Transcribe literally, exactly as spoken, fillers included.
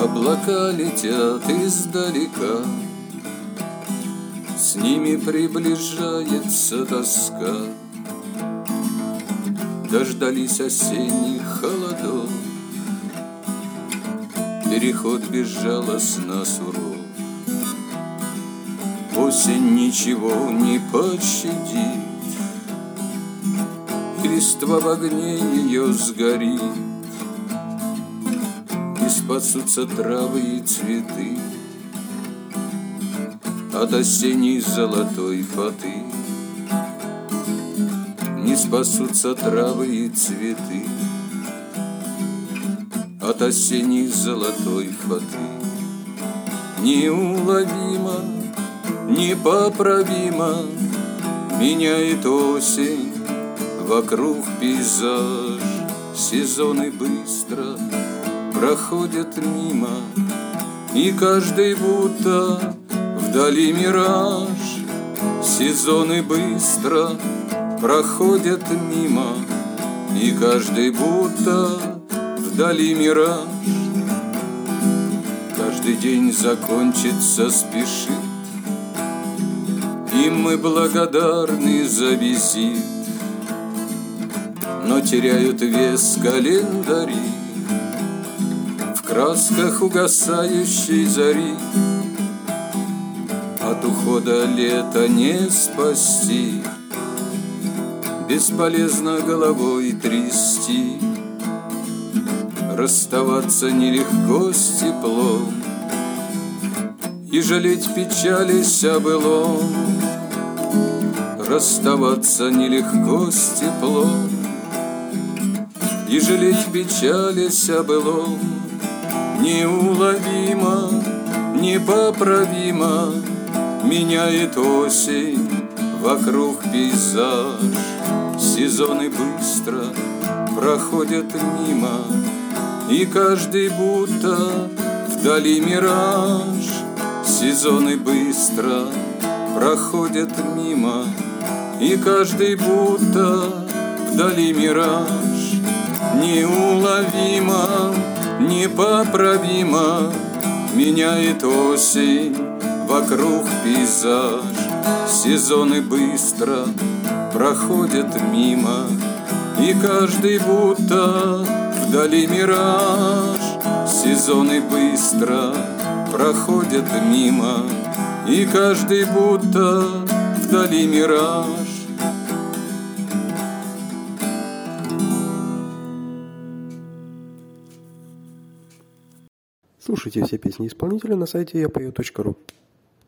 Облака летят издалека, с ними приближается тоска. Дождались осенних холодов, переход безжалостно суров. Осень ничего не пощадит, и листва в огне ее сгорит, и спасутся травы и цветы от осенней золотой фаты. Не спасутся травы и цветы от осенней золотой фаты. Неуловимо, непоправимо меняет осень вокруг пейзаж. Сезоны быстро проходят мимо, и каждый будто вдали мираж. Сезоны быстро проходят мимо, и каждый будто вдали мираж. Каждый день закончится спешит, и мы благодарны за визит, но теряют вес календари в красках угасающей зари. От ухода лета не спасти, бесполезно головой трясти. Расставаться нелегко с теплом и жалеть печались о былом. Расставаться нелегко с теплом и жалеть печались о былом. Неуловимо, непоправимо меняет осень вокруг пейзаж. Сезоны быстро проходят мимо, и каждый будто вдали мираж. Сезоны быстро проходят мимо, и каждый будто вдали мираж. Неуловимо, непоправимо меняет осень вокруг пейзаж. Сезоны быстро проходят мимо, и каждый будто вдали мираж. Сезоны быстро проходят мимо, и каждый будто вдали мираж. Слушайте все песни исполнителя на сайте я пою точка ру.